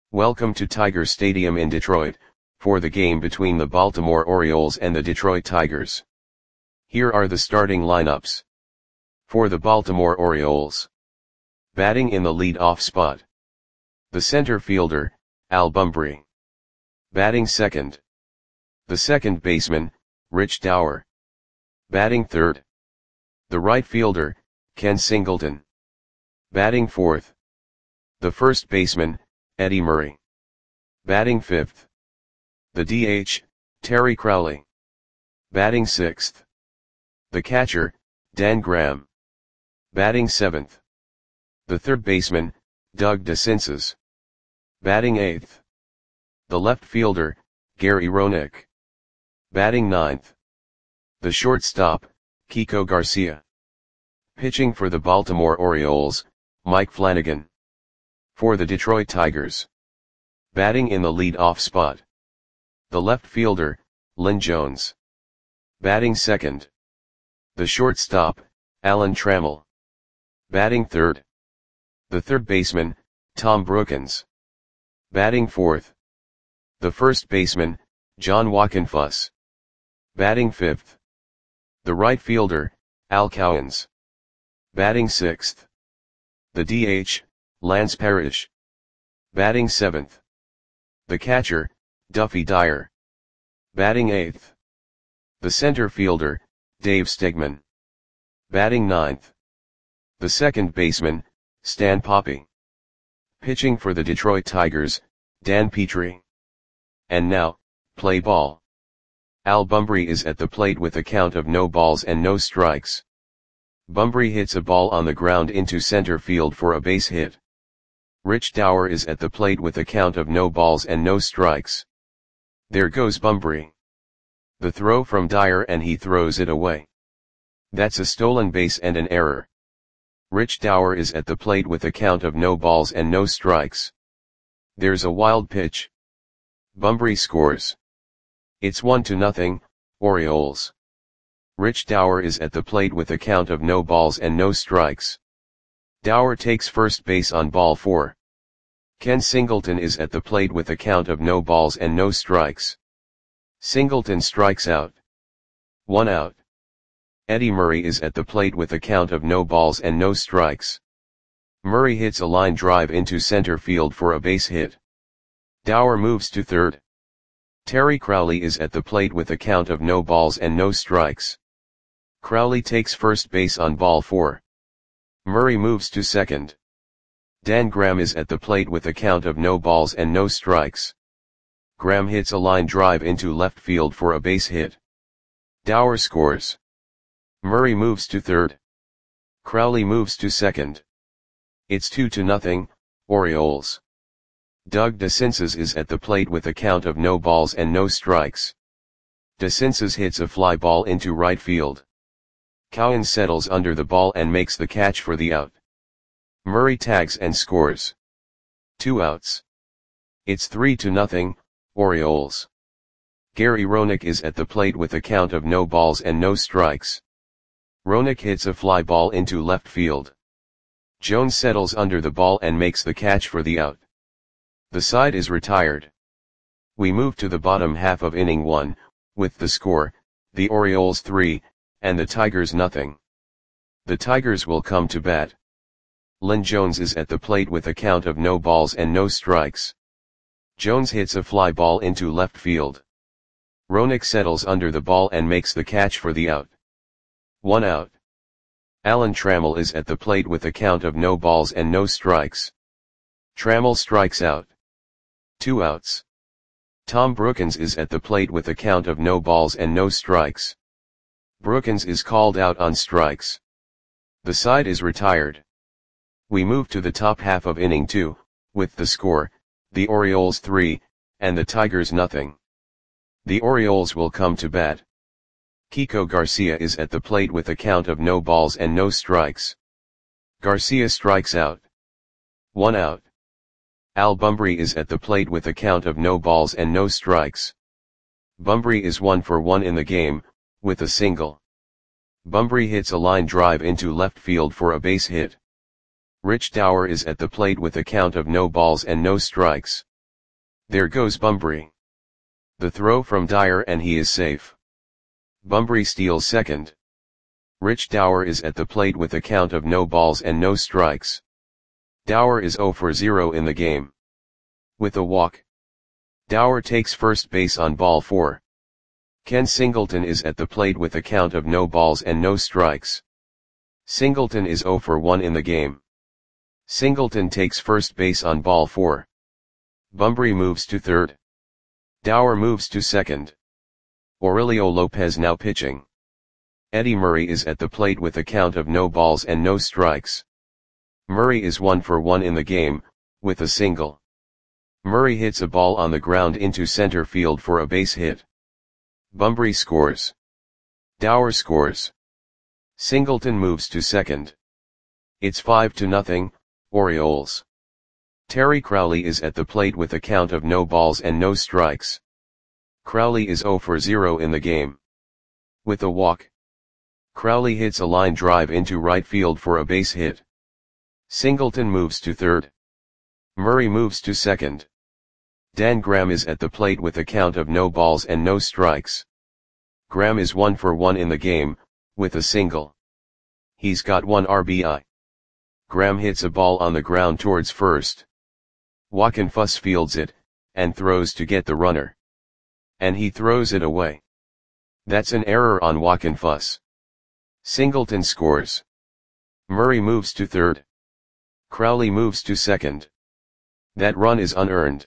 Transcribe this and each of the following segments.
Welcome to Tiger Stadium in Detroit, for the game between the Baltimore Orioles and the Detroit Tigers. Here are the starting lineups. For the Baltimore Orioles. Batting in the lead-off spot. The center fielder, Al Bumbry. Batting second. The second baseman, Rich Dauer. Batting third. The right fielder, Ken Singleton. Batting fourth. The first baseman, Eddie Murray. Batting fifth. The DH, Terry Crowley. Batting sixth. The catcher, Dan Graham. Batting seventh. The third baseman, Doug DeCinces. Batting eighth. The left fielder, Gary Roenick. Batting ninth. The shortstop, Kiko Garcia. Pitching for the Baltimore Orioles, Mike Flanagan. For the Detroit Tigers. Batting in the lead-off spot. The left fielder, Lynn Jones. Batting second. The shortstop, Alan Trammell. Batting third. The third baseman, Tom Brookens. Batting fourth. The first baseman, John Wockenfuss. Batting fifth. The right fielder, Al Cowens. Batting sixth. The DH, Lance Parrish. Batting seventh. The catcher, Duffy Dyer. Batting eighth. The center fielder, Dave Stegman. Batting ninth. The second baseman, Stan Poppe. Pitching for the Detroit Tigers, Dan Petrie. And now, play ball. Al Bumbry is at the plate with a count of no balls and no strikes. Bumbry hits a ball on the ground into center field for a base hit. Rich Dauer is at the plate with a count of no balls and no strikes. There goes Bumbry. The throw from Dyer and he throws it away. That's a stolen base and an error. Rich Dauer is at the plate with a count of no balls and no strikes. There's a wild pitch. Bumbry scores. It's 1-0, Orioles. Rich Dauer is at the plate with a count of no balls and no strikes. Dauer takes first base on ball 4. Ken Singleton is at the plate with a count of no balls and no strikes. Singleton strikes out. 1 out. Eddie Murray is at the plate with a count of no balls and no strikes. Murray hits a line drive into center field for a base hit. Dauer moves to third. Terry Crowley is at the plate with a count of no balls and no strikes. Crowley takes first base on ball 4. Murray moves to second. Dan Graham is at the plate with a count of no balls and no strikes. Graham hits a line drive into left field for a base hit. Dauer scores. Murray moves to third. Crowley moves to second. It's 2-0, Orioles. Doug DeCinces is at the plate with a count of no balls and no strikes. DeCinces hits a fly ball into right field. Cowens settles under the ball and makes the catch for the out. Murray tags and scores. 2 outs. It's 3-0, Orioles. Gary Roenick is at the plate with a count of no balls and no strikes. Roenick hits a fly ball into left field. Jones settles under the ball and makes the catch for the out. The side is retired. We move to the bottom half of inning 1, with the score, the Orioles 3, and the Tigers 0. The Tigers will come to bat. Lynn Jones is at the plate with a count of no balls and no strikes. Jones hits a fly ball into left field. Roenick settles under the ball and makes the catch for the out. 1 out. Alan Trammell is at the plate with a count of no balls and no strikes. Trammell strikes out. 2 outs. Tom Brookens is at the plate with a count of no balls and no strikes. Brookens is called out on strikes. The side is retired. We move to the top half of inning 2, with the score, the Orioles 3, and the Tigers 0. The Orioles will come to bat. Kiko Garcia is at the plate with a count of no balls and no strikes. Garcia strikes out. 1 out. Al Bumbry is at the plate with a count of no balls and no strikes. Bumbry is 1 for 1 in the game, with a single. Bumbry hits a line drive into left field for a base hit. Rich Dauer is at the plate with a count of no balls and no strikes. There goes Bunbury. The throw from Dyer and he is safe. Bunbury steals second. Rich Dower is at the plate with a count of no balls and no strikes. Dower is 0 for 0 in the game. With a walk, Dower takes first base on ball 4. Ken Singleton is at the plate with a count of no balls and no strikes. Singleton is 0 for 1 in the game. Singleton takes first base on ball 4. Bunbury moves to third. Dower moves to second. Aurelio Lopez now pitching. Eddie Murray is at the plate with a count of no balls and no strikes. Murray is 1 for 1 in the game, with a single. Murray hits a ball on the ground into center field for a base hit. Bunbury scores. Dower scores. Singleton moves to second. It's 5-0, Orioles. Terry Crowley is at the plate with a count of no balls and no strikes. Crowley is 0 for 0 in the game. With a walk, Crowley hits a line drive into right field for a base hit. Singleton moves to third. Murray moves to second. Dan Graham is at the plate with a count of no balls and no strikes. Graham is 1 for 1 in the game, with a single. He's got 1 RBI. Graham hits a ball on the ground towards first. Wockenfuss fields it, and throws to get the runner. And he throws it away. That's an error on Wockenfuss. Singleton scores. Murray moves to third. Crowley moves to second. That run is unearned.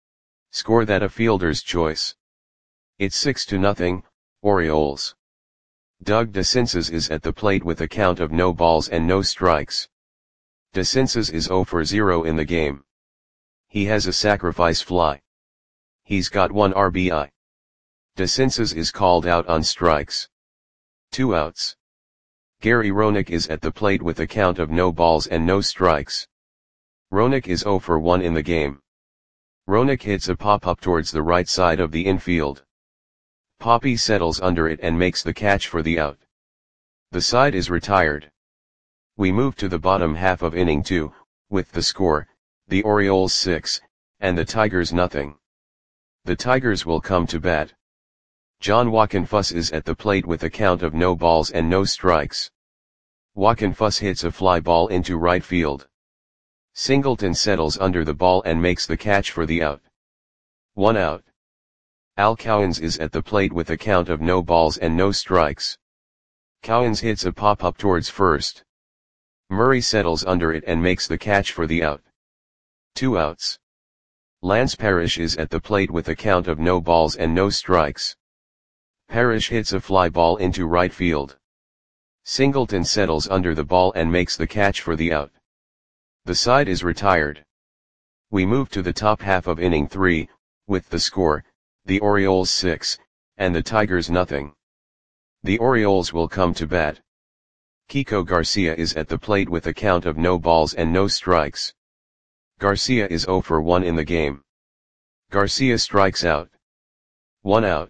Score that a fielder's choice. It's 6-0, Orioles. Doug DeCinces is at the plate with a count of no balls and no strikes. DeCinces is 0 for 0 in the game. He has a sacrifice fly. He's got 1 RBI. DeCinces is called out on strikes. 2 outs. Gary Roenick is at the plate with a count of no balls and no strikes. Roenick is 0 for 1 in the game. Roenick hits a pop-up towards the right side of the infield. Poppy settles under it and makes the catch for the out. The side is retired. We move to the bottom half of inning 2, with the score, the Orioles 6, and the Tigers nothing. The Tigers will come to bat. John Wockenfuss is at the plate with a count of no balls and no strikes. Wockenfuss hits a fly ball into right field. Singleton settles under the ball and makes the catch for the out. 1 out. Al Cowens is at the plate with a count of no balls and no strikes. Cowens hits a pop-up towards first. Murray settles under it and makes the catch for the out. 2 outs. Lance Parrish is at the plate with a count of no balls and no strikes. Parrish hits a fly ball into right field. Singleton settles under the ball and makes the catch for the out. The side is retired. We move to the top half of inning 3, with the score, the Orioles 6, and the Tigers nothing. The Orioles will come to bat. Kiko Garcia is at the plate with a count of no balls and no strikes. Garcia is 0 for 1 in the game. Garcia strikes out. 1 out.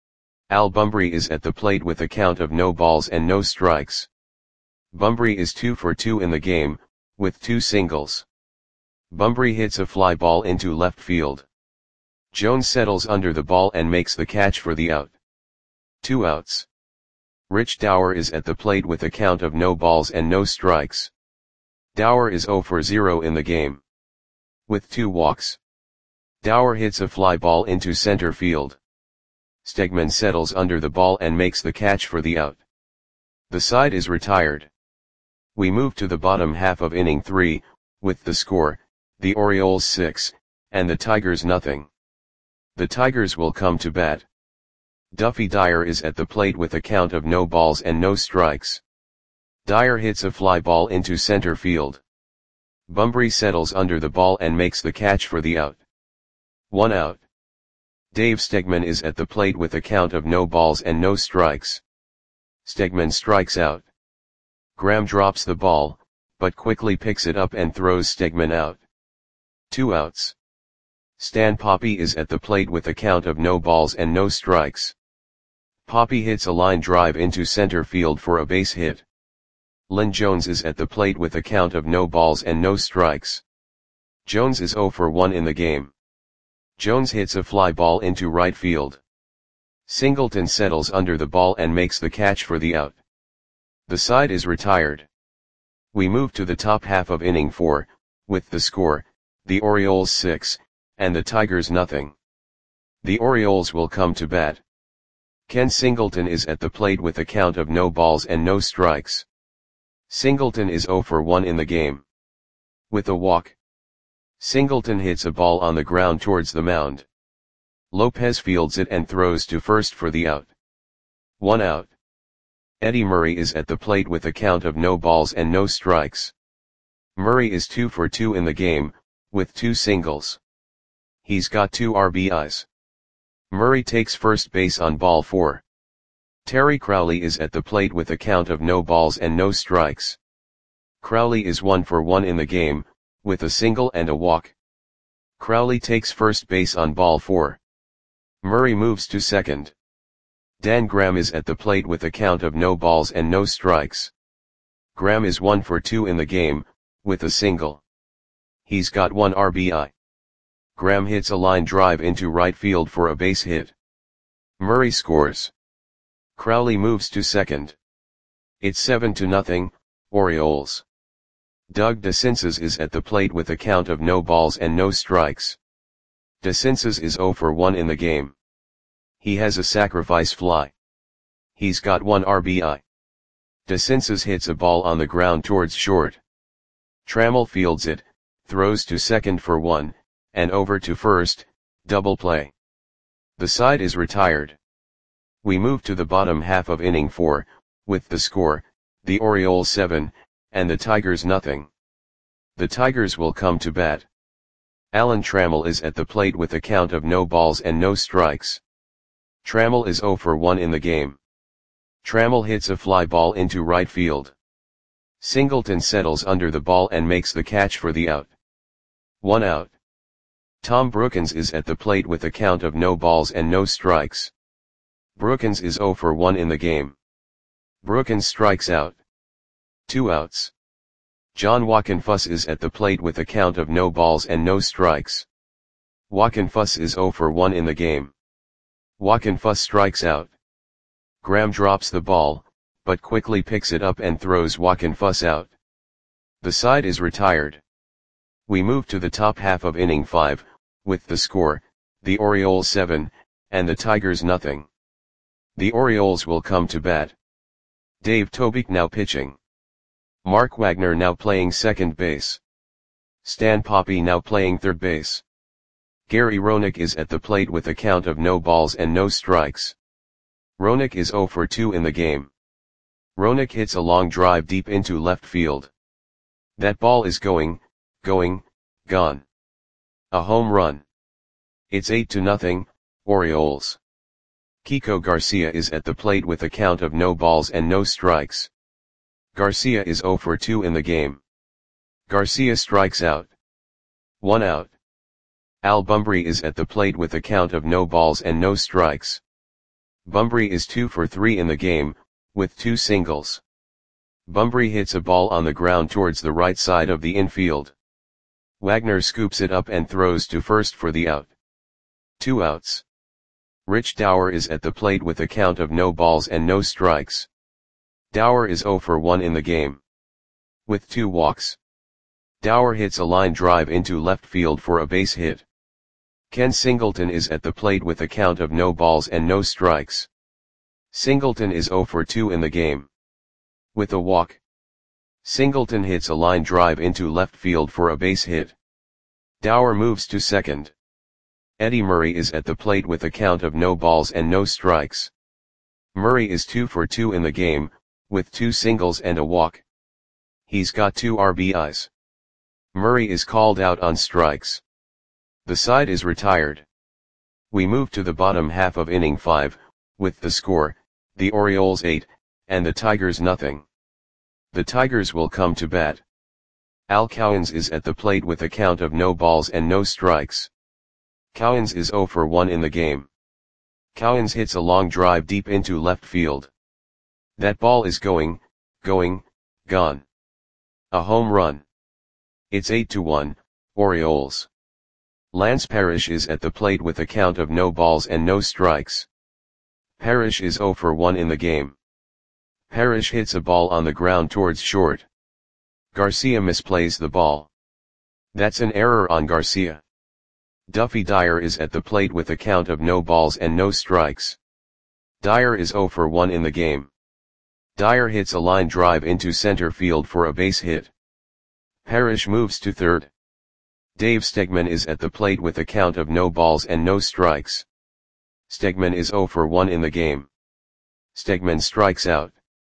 Al Bunbury is at the plate with a count of no balls and no strikes. Bunbury is 2 for 2 in the game, with 2 singles. Bunbury hits a fly ball into left field. Jones settles under the ball and makes the catch for the out. 2 outs. Rich Dower is at the plate with a count of no balls and no strikes. Dower is 0 for 0 in the game. With 2 walks. Dower hits a fly ball into center field. Stegman settles under the ball and makes the catch for the out. The side is retired. We move to the bottom half of inning 3, with the score, the Orioles 6, and the Tigers nothing. The Tigers will come to bat. Duffy Dyer is at the plate with a count of no balls and no strikes. Dyer hits a fly ball into center field. Bunbury settles under the ball and makes the catch for the out. 1 out. Dave Stegman is at the plate with a count of no balls and no strikes. Stegman strikes out. Graham drops the ball, but quickly picks it up and throws Stegman out. 2 outs. Stan Poppy is at the plate with a count of no balls and no strikes. Poppy hits a line drive into center field for a base hit. Lynn Jones is at the plate with a count of no balls and no strikes. Jones is 0 for 1 in the game. Jones hits a fly ball into right field. Singleton settles under the ball and makes the catch for the out. The side is retired. We move to the top half of inning 4, with the score, the Orioles 6, and the Tigers nothing. The Orioles will come to bat. Ken Singleton is at the plate with a count of no balls and no strikes. Singleton is 0 for 1 in the game. With a walk. Singleton hits a ball on the ground towards the mound. Lopez fields it and throws to first for the out. 1 out. Eddie Murray is at the plate with a count of no balls and no strikes. Murray is 2 for 2 in the game, with 2 singles. He's got 2 RBIs. Murray takes first base on ball 4. Terry Crowley is at the plate with a count of no balls and no strikes. Crowley is 1 for 1 in the game, with a single and a walk. Crowley takes first base on ball 4. Murray moves to second. Dan Graham is at the plate with a count of no balls and no strikes. Graham is 1 for 2 in the game, with a single. He's got 1 RBI. Graham hits a line drive into right field for a base hit. Murray scores. Crowley moves to second. It's 7-0, Orioles. Doug DeCinces is at the plate with a count of no balls and no strikes. DeCinces is 0 for 1 in the game. He has a sacrifice fly. He's got 1 RBI. DeCinces hits a ball on the ground towards short. Trammell fields it, throws to second for 1, and over to first, double play. The side is retired. We move to the bottom half of inning 4, with the score, the Orioles 7, and the Tigers nothing. The Tigers will come to bat. Alan Trammell is at the plate with a count of no balls and no strikes. Trammell is 0 for 1 in the game. Trammell hits a fly ball into right field. Singleton settles under the ball and makes the catch for the out. 1 out. Tom Brookins is at the plate with a count of no balls and no strikes. Brookins is 0 for 1 in the game. Brookins strikes out. 2 outs. John Wockenfuss is at the plate with a count of no balls and no strikes. Wockenfuss is 0 for 1 in the game. Wockenfuss strikes out. Graham drops the ball, but quickly picks it up and throws Wockenfuss out. The side is retired. We move to the top half of inning 5, with the score, the Orioles 7, and the Tigers nothing. The Orioles will come to bat. Dave Tobique now pitching. Mark Wagner now playing second base. Stan Poppe now playing third base. Gary Roenick is at the plate with a count of no balls and no strikes. Roenick is 0 for 2 in the game. Roenick hits a long drive deep into left field. That ball is going, gone. A home run. It's 8-0, Orioles. Kiko Garcia is at the plate with a count of no balls and no strikes. Garcia is 0 for 2 in the game. Garcia strikes out. 1 out. Al Bumbry is at the plate with a count of no balls and no strikes. Bumbry is 2 for 3 in the game, with 2 singles. Bumbry hits a ball on the ground towards the right side of the infield. Wagner scoops it up and throws to first for the out. 2 outs. Rich Dower is at the plate with a count of no balls and no strikes. Dower is 0 for 1 in the game. With 2 walks. Dower hits a line drive into left field for a base hit. Ken Singleton is at the plate with a count of no balls and no strikes. Singleton is 0 for 2 in the game. With a walk. Singleton hits a line drive into left field for a base hit. Dower moves to second. Eddie Murray is at the plate with a count of no balls and no strikes. Murray is 2 for 2 in the game, with 2 singles and a walk. He's got 2 RBIs. Murray is called out on strikes. The side is retired. We move to the bottom half of inning 5, with the score, the Orioles 8, and the Tigers nothing. The Tigers will come to bat. Al Cowens is at the plate with a count of no balls and no strikes. Cowens is 0 for 1 in the game. Cowens hits a long drive deep into left field. That ball is going, gone. A home run. It's 8-1, Orioles. Lance Parrish is at the plate with a count of no balls and no strikes. Parrish is 0 for 1 in the game. Parrish hits a ball on the ground towards short. Garcia misplays the ball. That's an error on Garcia. Duffy Dyer is at the plate with a count of no balls and no strikes. Dyer is 0 for 1 in the game. Dyer hits a line drive into center field for a base hit. Parrish moves to third. Dave Stegman is at the plate with a count of no balls and no strikes. Stegman is 0 for 1 in the game. Stegman strikes out.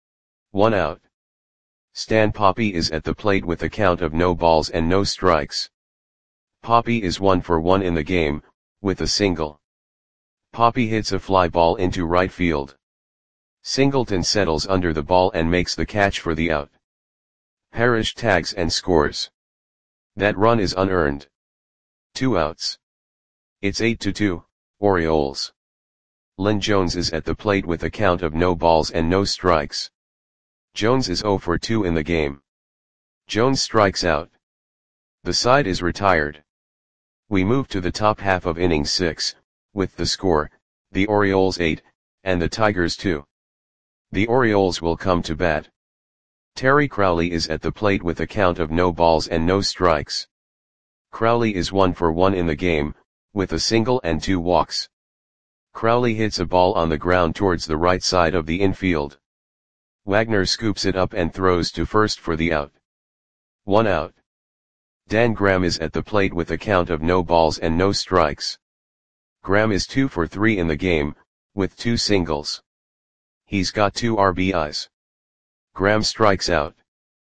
1 out. Stan Poppe is at the plate with a count of no balls and no strikes. Poppe is 1 for 1 in the game, with a single. Poppe hits a fly ball into right field. Singleton settles under the ball and makes the catch for the out. Parrish tags and scores. That run is unearned. 2 outs. It's 8-2, Orioles. Lynn Jones is at the plate with a count of no balls and no strikes. Jones is 0 for 2 in the game. Jones strikes out. The side is retired. We move to the top half of inning 6, with the score, the Orioles 8, and the Tigers 2. The Orioles will come to bat. Terry Crowley is at the plate with a count of no balls and no strikes. Crowley is 1 for 1 in the game, with a single and 2 walks. Crowley hits a ball on the ground towards the right side of the infield. Wagner scoops it up and throws to first for the out. 1 out. Dan Graham is at the plate with a count of no balls and no strikes. Graham is 2 for 3 in the game, with 2 singles. He's got 2 RBIs. Graham strikes out.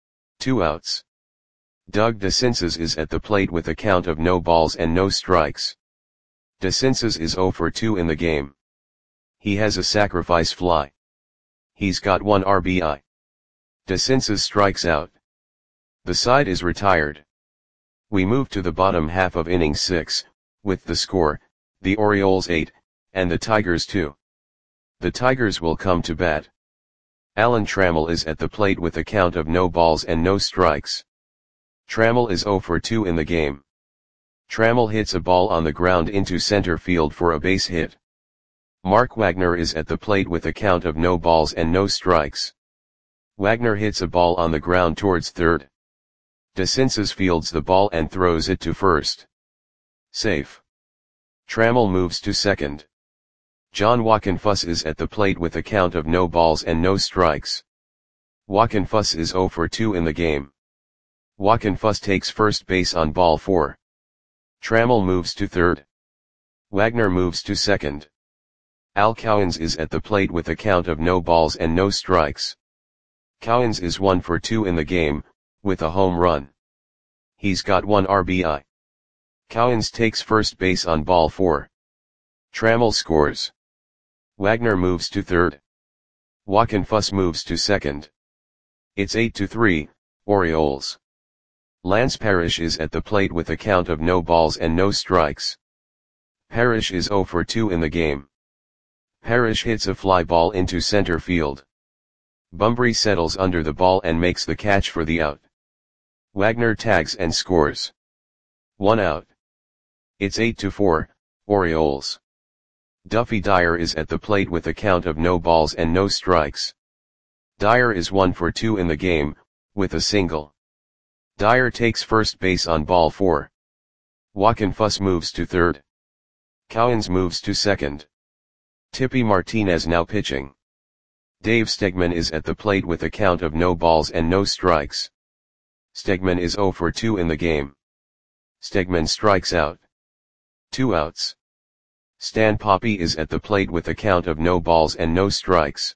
2 outs. Doug DeCinces is at the plate with a count of no balls and no strikes. DeCinces is 0 for 2 in the game. He has a sacrifice fly. He's got 1 RBI. DeCinces strikes out. The side is retired. We move to the bottom half of inning 6, with the score, the Orioles 8, and the Tigers 2. The Tigers will come to bat. Alan Trammell is at the plate with a count of no balls and no strikes. Trammell is 0 for 2 in the game. Trammell hits a ball on the ground into center field for a base hit. Mark Wagner is at the plate with a count of no balls and no strikes. Wagner hits a ball on the ground towards third. DeCinces fields the ball and throws it to first. Safe. Trammell moves to second. John Wockenfuss is at the plate with a count of no balls and no strikes. Wockenfuss is 0 for 2 in the game. Wockenfuss takes first base on ball 4. Trammell moves to third. Wagner moves to second. Al Cowens is at the plate with a count of no balls and no strikes. Cowens is 1 for 2 in the game, with a home run. He's got 1 RBI. Cowens takes first base on ball 4. Trammell scores. Wagner moves to third. Wockenfuss moves to second. It's 8-3, Orioles. Lance Parrish is at the plate with a count of no balls and no strikes. Parrish is 0 for 2 in the game. Parrish hits a fly ball into center field. Bumbry settles under the ball and makes the catch for the out. Wagner tags and scores. 1 out. It's 8-4, Orioles. Duffy Dyer is at the plate with a count of no balls and no strikes. Dyer is 1 for 2 in the game, with a single. Dyer takes first base on ball 4. Wockenfuss moves to third. Cowens moves to second. Tippy Martinez now pitching. Dave Stegman is at the plate with a count of no balls and no strikes. Stegman is 0 for 2 in the game. Stegman strikes out. 2 outs. Stan Poppe is at the plate with a count of no balls and no strikes.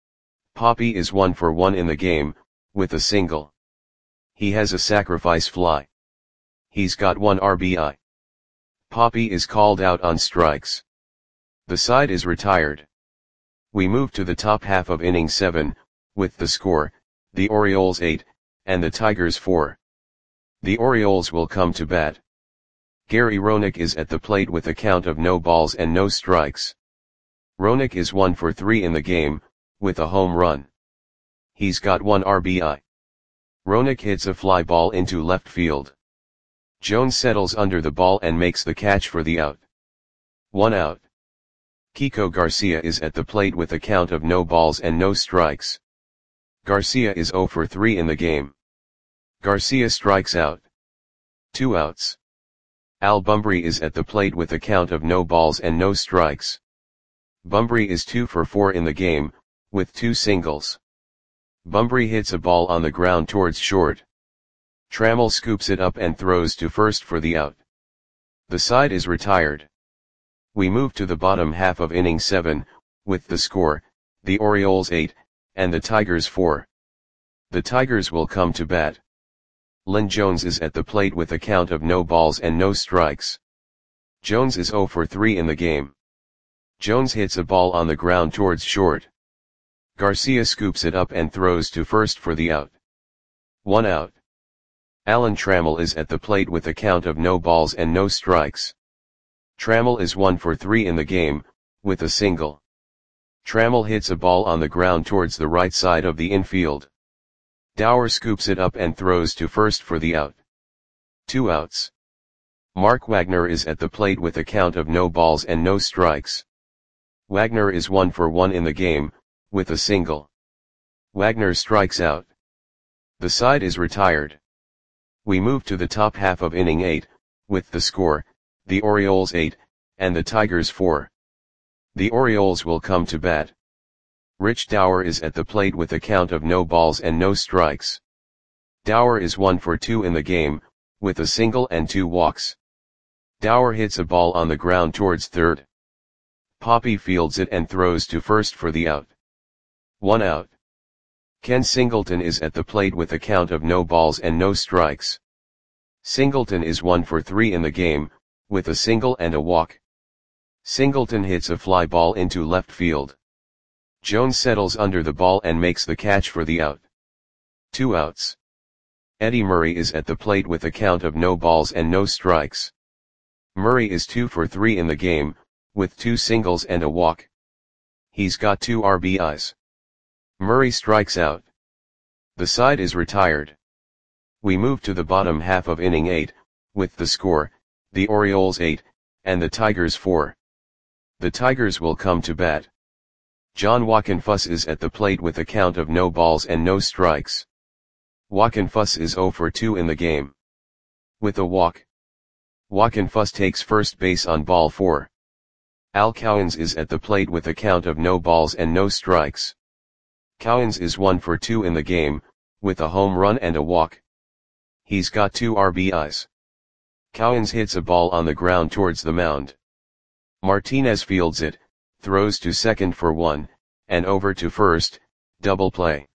Poppe is 1 for 1 in the game, with a single. He has a sacrifice fly. He's got 1 RBI. Poppe is called out on strikes. The side is retired. We move to the top half of inning 7, with the score, the Orioles 8, and the Tigers 4. The Orioles will come to bat. Gary Roenick is at the plate with a count of no balls and no strikes. Roenick is 1 for 3 in the game, with a home run. He's got 1 RBI. Roenick hits a fly ball into left field. Jones settles under the ball and makes the catch for the out. 1 out. Kiko Garcia is at the plate with a count of no balls and no strikes. Garcia is 0 for 3 in the game. Garcia strikes out. 2 outs. Al Bumbry is at the plate with a count of no balls and no strikes. Bumbry is 2 for 4 in the game, with 2 singles. Bumbry hits a ball on the ground towards short. Trammell scoops it up and throws to first for the out. The side is retired. We move to the bottom half of inning 7, with the score, the Orioles 8, and the Tigers 4. The Tigers will come to bat. Lynn Jones is at the plate with a count of no balls and no strikes. Jones is 0 for 3 in the game. Jones hits a ball on the ground towards short. Garcia scoops it up and throws to first for the out. 1 out. Alan Trammell is at the plate with a count of no balls and no strikes. Trammell is 1 for 3 in the game, with a single. Trammell hits a ball on the ground towards the right side of the infield. Dower scoops it up and throws to first for the out. 2 outs. Mark Wagner is at the plate with a count of no balls and no strikes. Wagner is 1 for 1 in the game, with a single. Wagner strikes out. The side is retired. We move to the top half of inning 8, with the score, the Orioles 8, and the Tigers 4. The Orioles will come to bat. Rich Dower is at the plate with a count of no balls and no strikes. Dower is 1 for 2 in the game, with a single and 2 walks. Dower hits a ball on the ground towards third. Poppy fields it and throws to first for the out. 1 out. Ken Singleton is at the plate with a count of no balls and no strikes. Singleton is 1 for 3 in the game, with a single and a walk. Singleton hits a fly ball into left field. Jones settles under the ball and makes the catch for the out. 2 outs. Eddie Murray is at the plate with a count of no balls and no strikes. Murray is 2 for 3 in the game, with 2 singles and a walk. He's got 2 RBIs. Murray strikes out. The side is retired. We move to the bottom half of inning 8, with the score, the Orioles 8, and the Tigers 4. The Tigers will come to bat. John Wockenfuss is at the plate with a count of no balls and no strikes. Wockenfuss is 0 for 2 in the game. With a walk. Wockenfuss takes first base on ball 4. Al Cowens is at the plate with a count of no balls and no strikes. Cowens is 1 for 2 in the game, with a home run and a walk. He's got 2 RBIs. Cowens hits a ball on the ground towards the mound. Martinez fields it, throws to second for 1, and over to first, double play.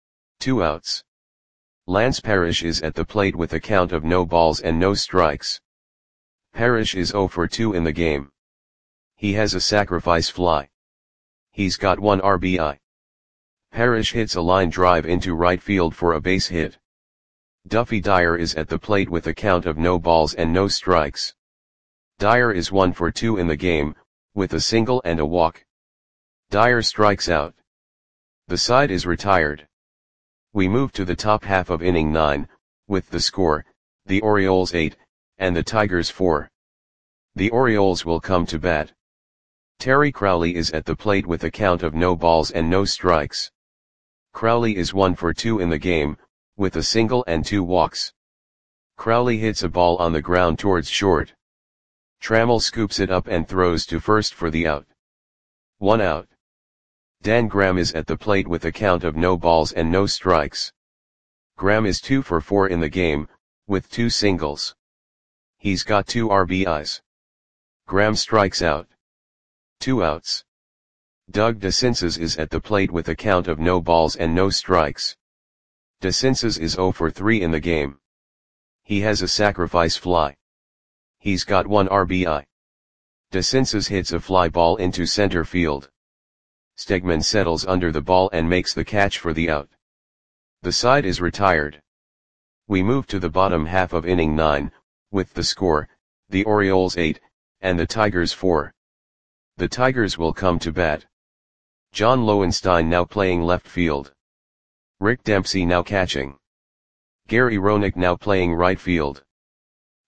2 outs. Lance Parrish is at the plate with a count of no balls and no strikes. Parrish is 0 for 2 in the game. He has a sacrifice fly. He's got 1 RBI. Parrish hits a line drive into right field for a base hit. Duffy Dyer is at the plate with a count of no balls and no strikes. Dyer is 1 for 2 in the game, with a single and a walk. Dyer strikes out. The side is retired. We move to the top half of inning 9, with the score, the Orioles 8, and the Tigers 4. The Orioles will come to bat. Terry Crowley is at the plate with a count of no balls and no strikes. Crowley is 1 for 2 in the game, with a single and 2 walks. Crowley hits a ball on the ground towards short. Trammell scoops it up and throws to first for the out. 1 out. Dan Graham is at the plate with a count of no balls and no strikes. Graham is 2 for 4 in the game, with 2 singles. He's got 2 RBIs. Graham strikes out. 2 outs. Doug DeCinces is at the plate with a count of no balls and no strikes. DeCinces is 0 for 3 in the game. He has a sacrifice fly. He's got 1 RBI. DeCinces hits a fly ball into center field. Stegman settles under the ball and makes the catch for the out. The side is retired. We move to the bottom half of inning 9, with the score, the Orioles 8, and the Tigers 4. The Tigers will come to bat. John Lowenstein now playing left field. Rick Dempsey now catching. Gary Roenick now playing right field.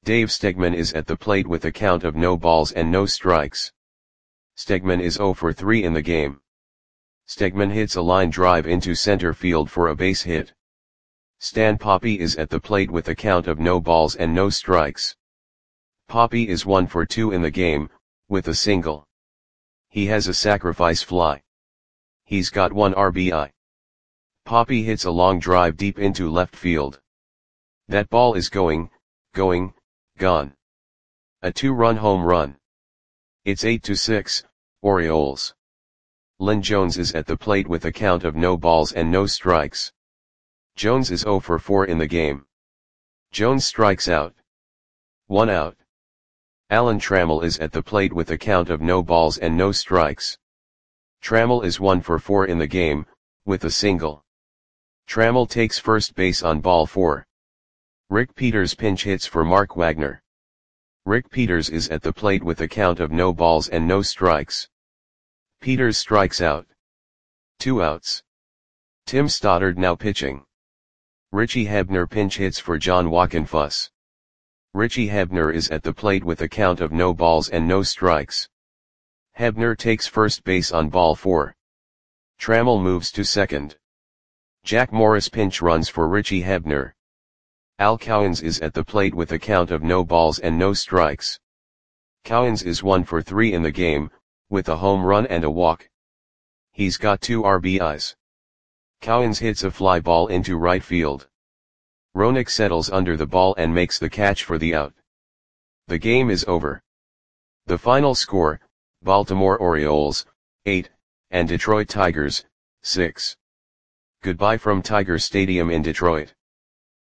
Dave Stegman is at the plate with a count of no balls and no strikes. Stegman is 0 for 3 in the game. Stegman hits a line drive into center field for a base hit. Stan Poppe is at the plate with a count of no balls and no strikes. Poppe is 1 for 2 in the game, with a single. He has a sacrifice fly. He's got 1 RBI. Poppe hits a long drive deep into left field. That ball is going, gone. A 2-run home run. It's 8-6, Orioles. Lynn Jones is at the plate with a count of no balls and no strikes. Jones is 0 for 4 in the game. Jones strikes out. 1 out. Alan Trammell is at the plate with a count of no balls and no strikes. Trammell is 1 for 4 in the game, with a single. Trammell takes first base on ball 4. Rick Peters pinch hits for Mark Wagner. Rick Peters is at the plate with a count of no balls and no strikes. Peters strikes out. 2 outs. Tim Stoddard now pitching. Richie Hebner pinch hits for John Wockenfuss. Richie Hebner is at the plate with a count of no balls and no strikes. Hebner takes first base on ball 4. Trammell moves to second. Jack Morris pinch runs for Richie Hebner. Al Cowens is at the plate with a count of no balls and no strikes. Cowens is 1 for 3 in the game, with a home run and a walk. He's got 2 RBIs. Cowens hits a fly ball into right field. Roenick settles under the ball and makes the catch for the out. The game is over. The final score, Baltimore Orioles, 8, and Detroit Tigers, 6. Goodbye from Tiger Stadium in Detroit.